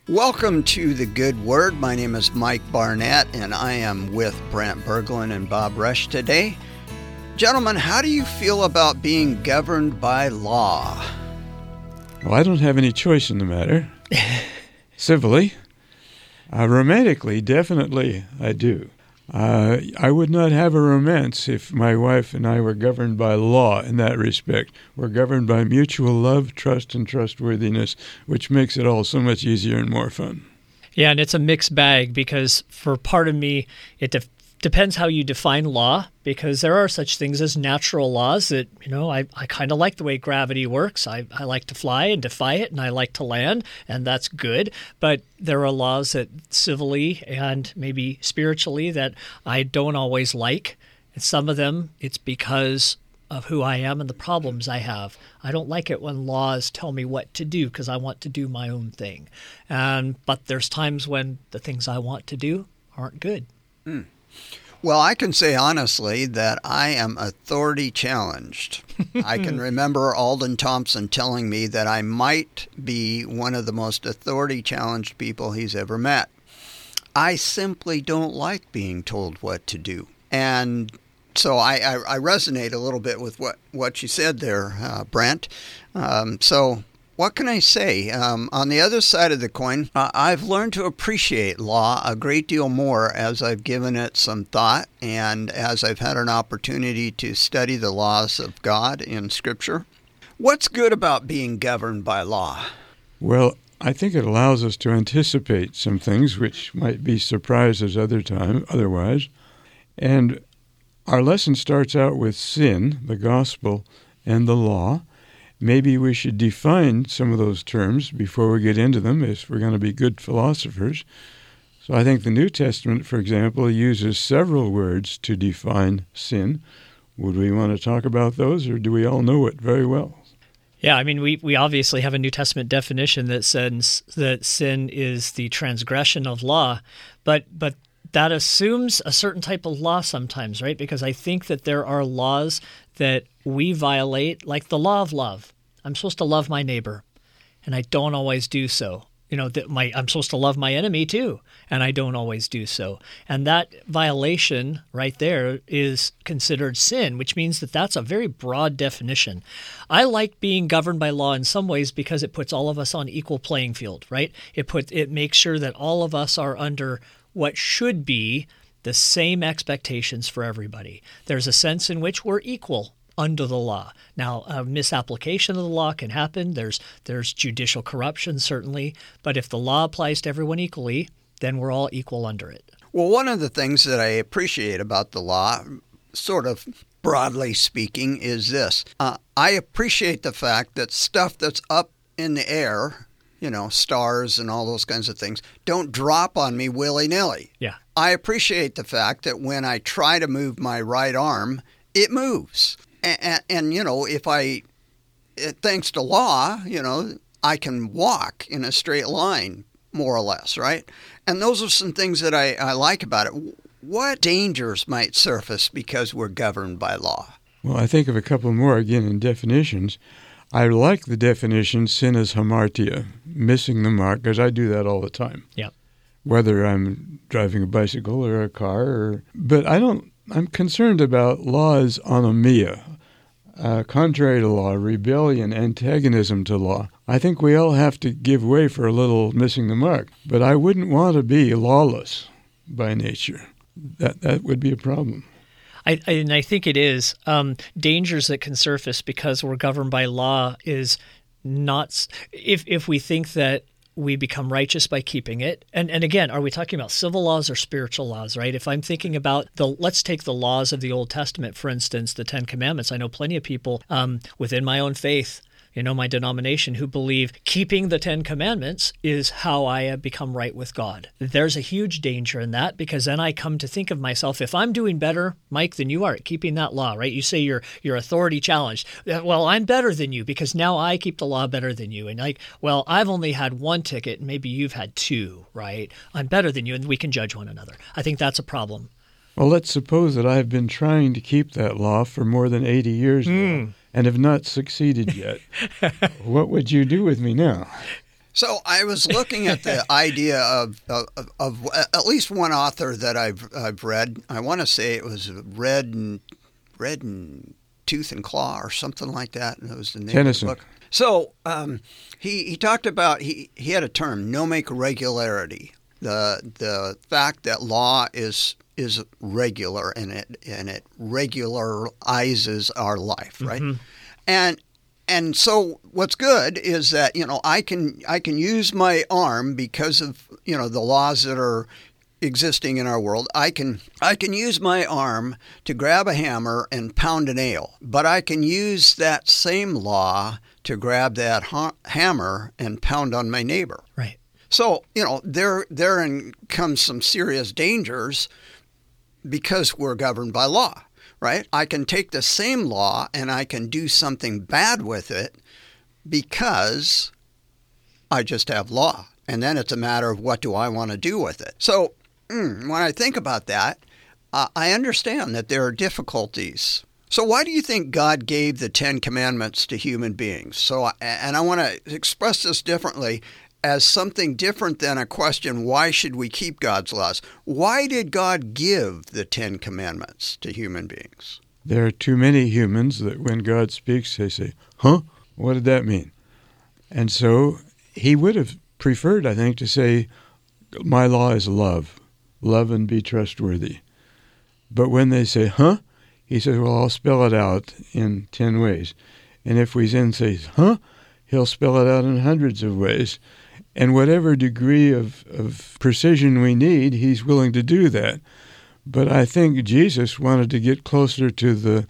Welcome to The Good Word. My name is Mike Barnett, and I am with Brent Berglund and Bob Rush today. Gentlemen, how do you feel about being governed by law? Well, I don't have any choice in the matter. Civilly. Romantically, definitely I do. I would not have a romance if my wife and I were governed by law in that respect. We're governed by mutual love, trust, and trustworthiness, which makes it all so much easier and more fun. Yeah, and it's a mixed bag because for part of me, it depends how you define law, because there are such things as natural laws that, I kind of like the way gravity works. I like to fly and defy it, and I like to land, and that's good. But there are laws that civilly and maybe spiritually that I don't always like. And some of them, it's because of who I am and the problems I have. I don't like it when laws tell me what to do because I want to do my own thing. But there's times when the things I want to do aren't good. Well, I can say honestly that I am authority challenged. I can remember Alden Thompson telling me that I might be one of the most authority challenged people he's ever met. I simply don't like being told what to do. And so I resonate a little bit with what you said there, Brent. So what can I say? On the other side of the coin, I've learned to appreciate law a great deal more as I've given it some thought and as I've had an opportunity to study the laws of God in Scripture. What's good about being governed by law? Well, I think it allows us to anticipate some things which might be surprises otherwise. And our lesson starts out with sin, the gospel, and the law. Maybe we should define some of those terms before we get into them if we're going to be good philosophers. So I think the New Testament, for example, uses several words to define sin. Would we want to talk about those, or do we all know it very well? Yeah, I mean, we obviously have a New Testament definition that says that sin is the transgression of law, but that assumes a certain type of law sometimes, right? Because I think that there are laws that we violate, like the law of love. I'm supposed to love my neighbor, and I don't always do so. I'm supposed to love my enemy too, and I don't always do so. And that violation right there is considered sin, which means that that's a very broad definition. I like being governed by law in some ways because it puts all of us on equal playing field, right? It makes sure that all of us are under what should be the same expectations for everybody. There's a sense in which we're equal under the law. Now, a misapplication of the law can happen. There's judicial corruption, certainly. But if the law applies to everyone equally, then we're all equal under it. Well, one of the things that I appreciate about the law, sort of broadly speaking, is this. I appreciate the fact that stuff that's up in the air, stars and all those kinds of things, don't drop on me willy-nilly. Yeah. I appreciate the fact that when I try to move my right arm, it moves. And if thanks to law, I can walk in a straight line, more or less, right? And those are some things that I like about it. What dangers might surface because we're governed by law? Well, I think of a couple more, again, in definitions. I like the definition, sin is hamartia, missing the mark, because I do that all the time. Yeah. Whether I'm driving a bicycle or a car. But I'm concerned about laws anomia, contrary to law, rebellion, antagonism to law. I think we all have to give way for a little missing the mark. But I wouldn't want to be lawless by nature. That would be a problem. I think it is. Dangers that can surface because we're governed by law is not if we think that we become righteous by keeping it. And again, are we talking about civil laws or spiritual laws, right? If I'm thinking about let's take the laws of the Old Testament, for instance, the Ten Commandments. I know plenty of people within my own faith, my denomination, who believe keeping the Ten Commandments is how I have become right with God. There's a huge danger in that, because then I come to think of myself, if I'm doing better, Mike, than you are at keeping that law, right? You say you're authority challenged. Well, I'm better than you because now I keep the law better than you. And I've only had one ticket and maybe you've had two, right? I'm better than you, and we can judge one another. I think that's a problem. Well, let's suppose that I've been trying to keep that law for more than 80 years now and have not succeeded yet. What would you do with me now? So I was looking at the idea of at least one author that I've read. I want to say it was Red and Tooth and Claw or something like that. And that was the name Tennyson. of the book. So he talked about he had a term, nomadic regularity, the fact that law is regular and it regularizes our life, right? Mm-hmm. And so what's good is that, I can use my arm because of, the laws that are existing in our world. I can use my arm to grab a hammer and pound a nail, but I can use that same law to grab that hammer and pound on my neighbor. Right. So, therein comes some serious dangers because we're governed by law. Right? I can take the same law and I can do something bad with it because I just have law. And then it's a matter of what do I want to do with it. So when I think about that, I understand that there are difficulties. So why do you think God gave the 10 Commandments to human beings? So, and I want to express this differently as something different than a question, why should we keep God's laws? Why did God give the 10 Commandments to human beings? There are too many humans that when God speaks, they say, huh? What did that mean? And so he would have preferred, I think, to say, my law is love. Love and be trustworthy. But when they say, huh? He says, well, I'll spell it out in 10 ways. And if we then say, huh? He'll spell it out in hundreds of ways. And whatever degree of precision we need, he's willing to do that. But I think Jesus wanted to get closer to the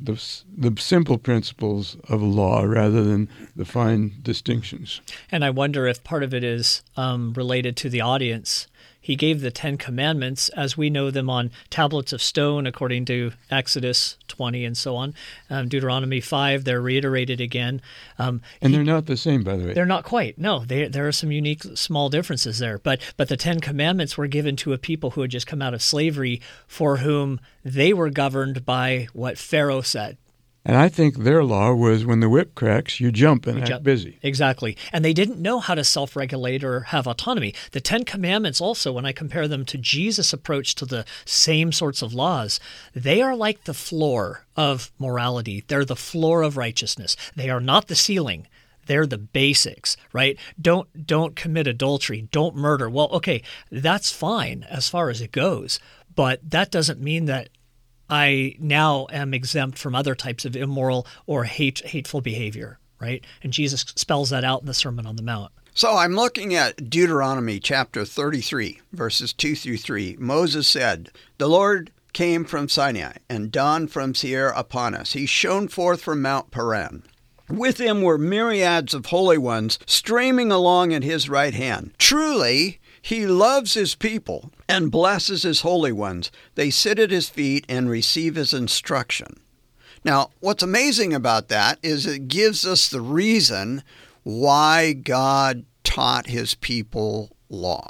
simple principles of law rather than the fine distinctions. And I wonder if part of it is related to the audience. He gave the 10 Commandments as we know them on tablets of stone, according to Exodus 20 and so on. Deuteronomy 5, they're reiterated again. And they're not the same, by the way. They're not quite. No, there are some unique small differences there. But the 10 Commandments were given to a people who had just come out of slavery for whom they were governed by what Pharaoh said. And I think their law was when the whip cracks, you jump and act busy. Exactly. And they didn't know how to self-regulate or have autonomy. The 10 Commandments also, when I compare them to Jesus' approach to the same sorts of laws, they are like the floor of morality. They're the floor of righteousness. They are not the ceiling. They're the basics, right? Don't commit adultery. Don't murder. Well, okay, that's fine as far as it goes. But that doesn't mean that I now am exempt from other types of immoral or hateful behavior, right? And Jesus spells that out in the Sermon on the Mount. So I'm looking at Deuteronomy chapter 33, verses 2 through 3. Moses said, "The Lord came from Sinai and dawned from Seir upon us. He shone forth from Mount Paran. With him were myriads of holy ones streaming along at his right hand. Truly, he loves his people and blesses his holy ones. They sit at his feet and receive his instruction." Now, what's amazing about that is it gives us the reason why God taught his people law.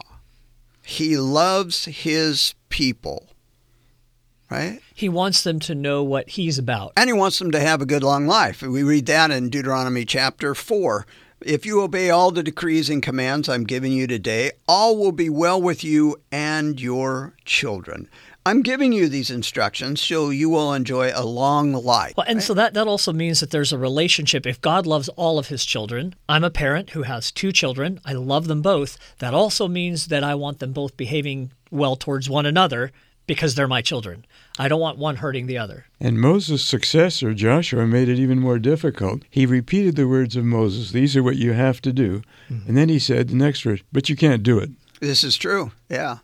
He loves his people, right? He wants them to know what he's about. And he wants them to have a good long life. We read that in Deuteronomy chapter 4. "If you obey all the decrees and commands I'm giving you today, all will be well with you and your children." I'm giving you these instructions so you will enjoy a long life. Well, and so that also means that there's a relationship. If God loves all of his children, I'm a parent who has 2 children. I love them both. That also means that I want them both behaving well towards one another because they're my children. I don't want one hurting the other. And Moses' successor, Joshua, made it even more difficult. He repeated the words of Moses, these are what you have to do. Mm-hmm. And then he said the next word, but you can't do it. This is true, yeah.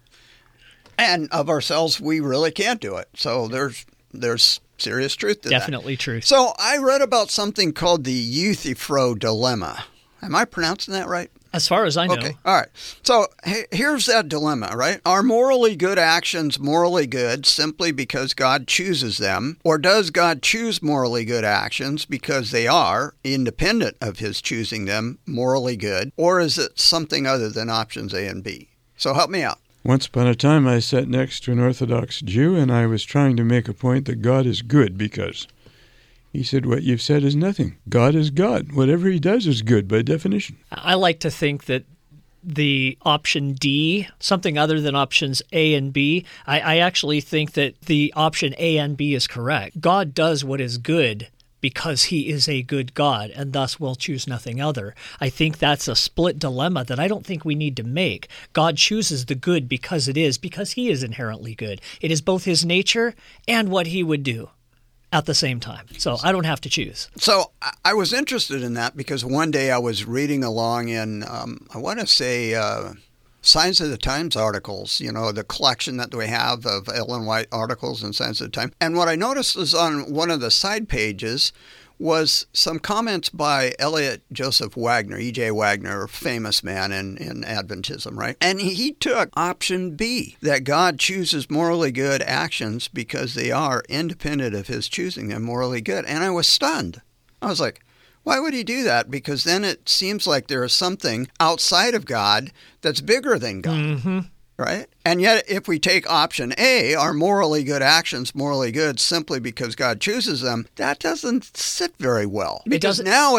And of ourselves, we really can't do it. So there's serious truth to that. Definitely truth. So I read about something called the Euthyphro dilemma. Am I pronouncing that right? As far as I know. Okay, all right. So here's that dilemma, right? Are morally good actions morally good simply because God chooses them? Or does God choose morally good actions because they are, independent of his choosing them, morally good? Or is it something other than options A and B? So help me out. Once upon a time, I sat next to an Orthodox Jew, and I was trying to make a point that God is good because He said, what you've said is nothing. God is God. Whatever he does is good by definition. I like to think that the option D, something other than options A and B, I actually think that the option A and B is correct. God does what is good because he is a good God, and thus will choose nothing other. I think that's a split dilemma that I don't think we need to make. God chooses the good because he is inherently good. It is both his nature and what he would do at the same time. So I don't have to choose. So I was interested in that because one day I was reading along in, I want to say, Science of the Times articles, the collection that we have of Ellen White articles in Science of the Times. And what I noticed was on one of the side pages was some comments by Elliot Joseph Wagner, E.J. Wagner, famous man in Adventism, right? And he took option B, that God chooses morally good actions because they are independent of his choosing them morally good. And I was stunned. I was like, why would he do that? Because then it seems like there is something outside of God that's bigger than God, right? And yet if we take option A, our morally good actions, morally good simply because God chooses them, that doesn't sit very well. Because now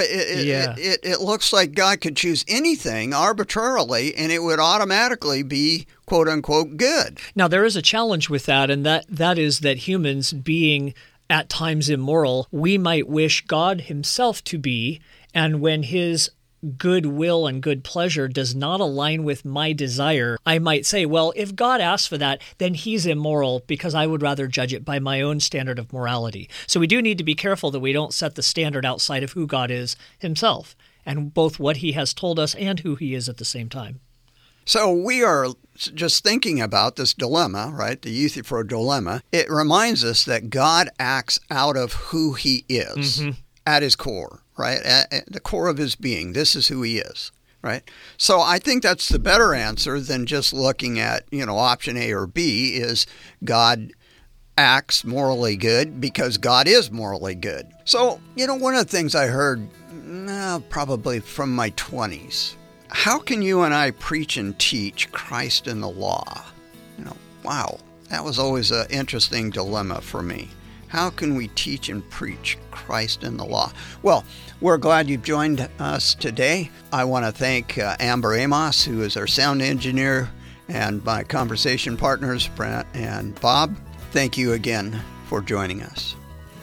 it looks like God could choose anything arbitrarily and it would automatically be quote unquote good. Now there is a challenge with that, and that is that humans being at times immoral, we might wish God himself to be, and when his good will and good pleasure does not align with my desire, I might say, well, if God asks for that, then he's immoral because I would rather judge it by my own standard of morality. So we do need to be careful that we don't set the standard outside of who God is himself, and both what he has told us and who he is at the same time. So we are just thinking about this dilemma, right? The Euthyphro dilemma. It reminds us that God acts out of who he is at his core, right? At the core of his being. This is who he is, right? So I think that's the better answer than just looking at, option A or B is God acts morally good because God is morally good. So, one of the things I heard probably from my 20s, how can you and I preach and teach Christ in the law? Wow, that was always an interesting dilemma for me. How can we teach and preach Christ in the law? Well, we're glad you've joined us today. I want to thank Amber Amos, who is our sound engineer, and my conversation partners, Brent and Bob. Thank you again for joining us.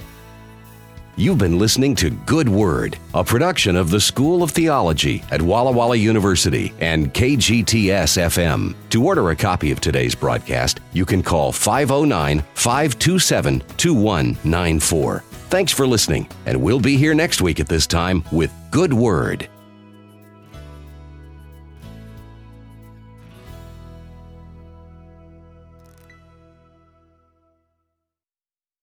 You've been listening to Good Word, a production of the School of Theology at Walla Walla University and KGTS-FM. To order a copy of today's broadcast, you can call 509-527-2194. Thanks for listening, and we'll be here next week at this time with Good Word.